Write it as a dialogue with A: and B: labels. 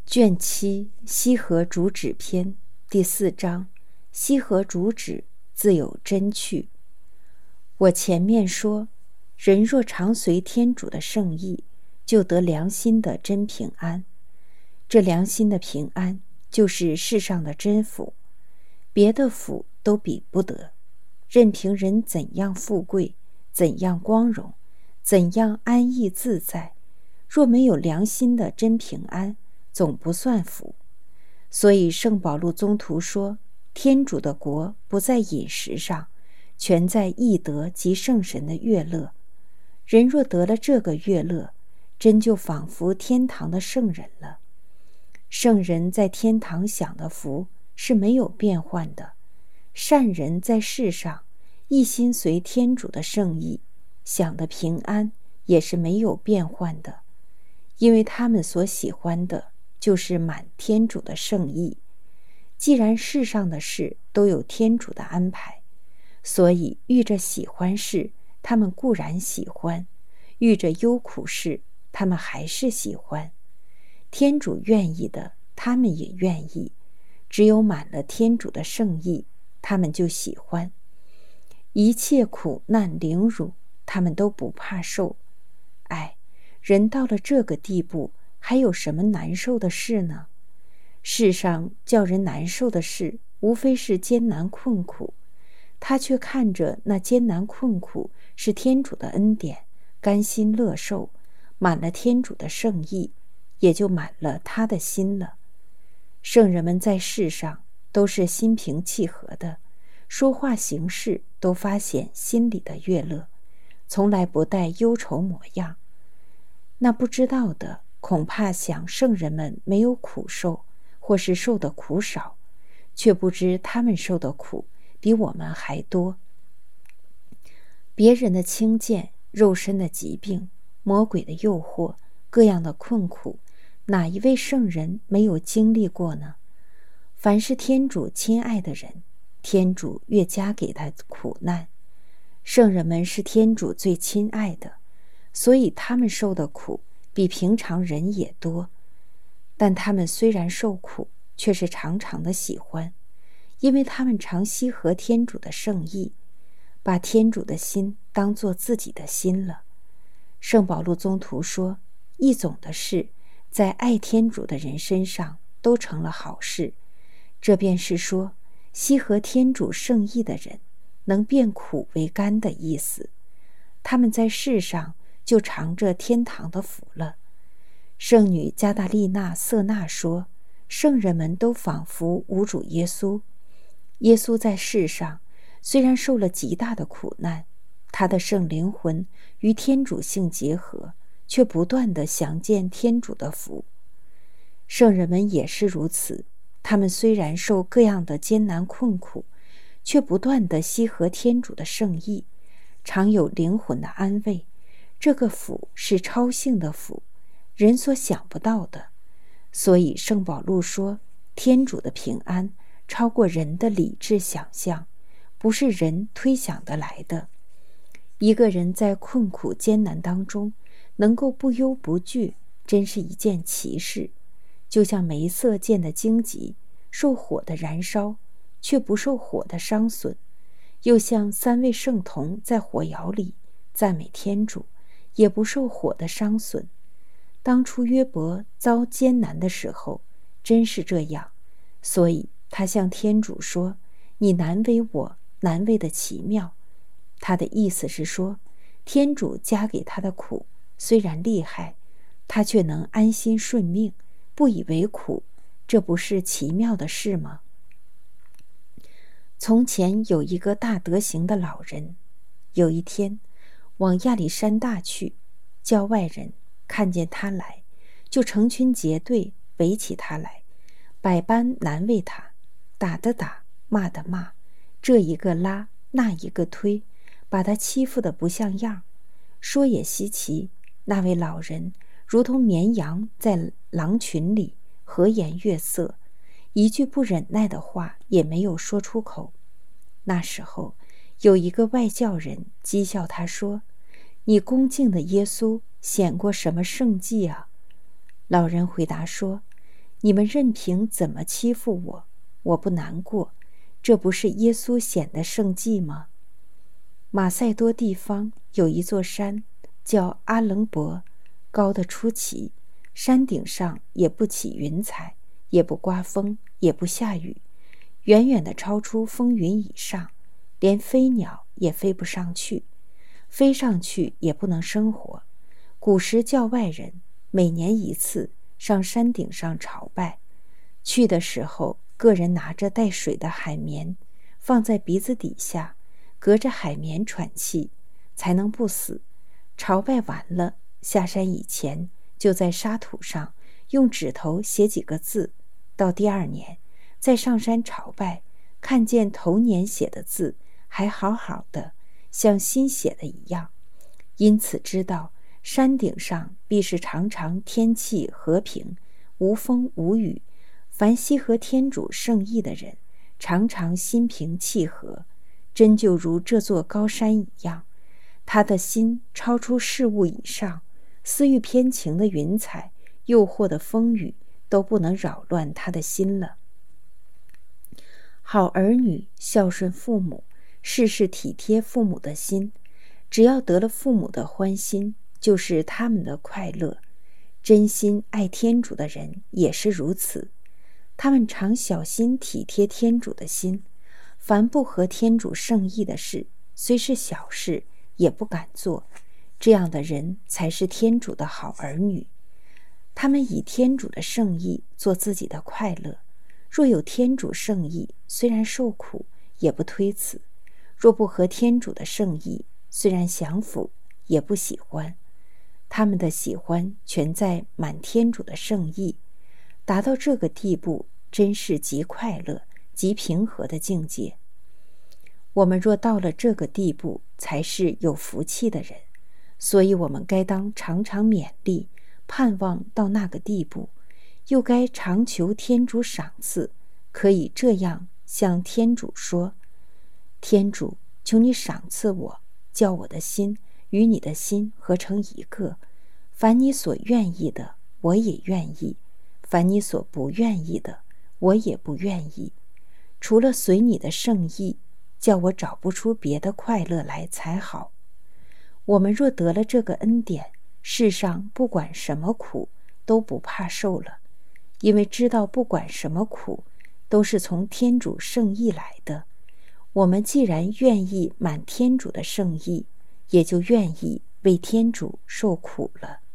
A: 卷七西河主旨篇第4章，西河主旨自有真趣。我前面说，人若常随天主的圣意，就得良心的真平安。这良心的平安，就是世上的真福，别的福都比不得。任凭人怎样富贵，怎样光荣，怎样安逸自在，若没有良心的真平安，总不算福。所以圣保禄宗徒说，天主的国不在饮食上，全在义德及圣神的悦乐。人若得了这个悦乐，真就仿佛天堂的圣人了。圣人在天堂享的福是没有变换的，善人在世上一心随天主的圣意，享的平安也是没有变换的，因为他们所喜欢的就是满天主的圣意。既然世上的事都有天主的安排，所以遇着喜欢事，他们固然喜欢；遇着忧苦事，他们还是喜欢。天主愿意的，他们也愿意；只有满了天主的圣意，他们就喜欢。一切苦难凌辱，他们都不怕受。哎，人到了这个地步，还有什么难受的事呢？世上叫人难受的事，无非是艰难困苦，他却看着那艰难困苦是天主的恩典，甘心乐受，满了天主的圣意，也就满了他的心了。圣人们在世上都是心平气和的，说话行事都发显心里的悦乐，从来不带忧愁模样。那不知道的，恐怕想圣人们没有苦受，或是受的苦少，却不知他们受的苦比我们还多。别人的轻贱，肉身的疾病，魔鬼的诱惑，各样的困苦，哪一位圣人没有经历过呢？凡是天主亲爱的人，天主越加给他苦难。圣人们是天主最亲爱的，所以他们受的苦比平常人也多。但他们虽然受苦，却是常常的喜欢，因为他们常西合天主的圣意，把天主的心当作自己的心了。圣保禄宗徒说，一种的事在爱天主的人身上都成了好事，这便是说，西合天主圣意的人能变苦为甘的意思。他们在世上就尝着天堂的福了。圣女加大利纳瑟纳说，圣人们都仿佛无主耶稣。耶稣在世上虽然受了极大的苦难，他的圣灵魂与天主性结合，却不断地详见天主的福。圣人们也是如此，他们虽然受各样的艰难困苦，却不断地西合天主的圣意，常有灵魂的安慰。这个福是超性的福，人所想不到的。所以圣保禄说，天主的平安超过人的理智想象，不是人推想得来的。一个人在困苦艰难当中能够不忧不惧，真是一件奇事。就像梅瑟见的荆棘受火的燃烧，却不受火的伤损；又像3位圣童在火窑里赞美天主，也不受火的伤损。当初约伯遭艰难的时候，真是这样，所以他向天主说，你难为我，难为的奇妙。他的意思是说，天主加给他的苦虽然厉害，他却能安心顺命，不以为苦，这不是奇妙的事吗？从前有一个大德行的老人，有一天往亚历山大去，教外人看见他来，就成群结队围起他来，百般难为他，打的打，骂的骂，这一个拉，那一个推，把他欺负得不像样。说也稀奇，那位老人如同绵羊在狼群里，和颜悦色，一句不忍耐的话也没有说出口。那时候有一个外教人讥笑他说，你恭敬的耶稣显过什么圣迹啊？老人回答说， 你们任凭怎么欺负我，我不难过，这不是耶稣显的圣迹吗？马赛多地方有一座山叫阿棱伯，高得出奇，山顶上也不起云彩，也不刮风，也不下雨，远远地超出风云以上，连飞鸟也飞不上去，飞上去也不能生活。古时教外人每年一次上山顶上朝拜，去的时候个人拿着带水的海绵放在鼻子底下，隔着海绵喘气，才能不死。朝拜完了，下山以前就在沙土上用指头写几个字，到第二年再上山朝拜，看见头年写的字还好好的，像新写的一样，因此知道山顶上必是常常天气和平，无风无雨，凡西合天主圣意的人常常心平气和，真就如这座高山一样，他的心超出事物以上，私欲偏情的云彩，诱惑的风雨都不能扰乱他的心了。好儿女孝顺父母，事事体贴父母的心，只要得了父母的欢心，就是他们的快乐。真心爱天主的人也是如此，他们常小心体贴天主的心，凡不合天主圣意的事，虽是小事也不敢做，这样的人才是天主的好儿女。他们以天主的圣意做自己的快乐，若有天主圣意，虽然受苦也不推辞；若不合天主的圣意，虽然降服也不喜欢。他们的喜欢全在满天主的圣意，达到这个地步，真是极快乐极平和的境界。我们若到了这个地步，才是有福气的人，所以我们该当常常勉励，盼望到那个地步，又该常求天主赏赐，可以这样向天主说：天主，求你赏赐我，叫我的心与你的心合成一个，凡你所愿意的我也愿意，凡你所不愿意的我也不愿意，除了随你的圣意，叫我找不出别的快乐来才好。我们若得了这个恩典，世上不管什么苦都不怕受了，因为知道不管什么苦都是从天主圣意来的。我们既然愿意满天主的圣意，也就愿意为天主受苦了。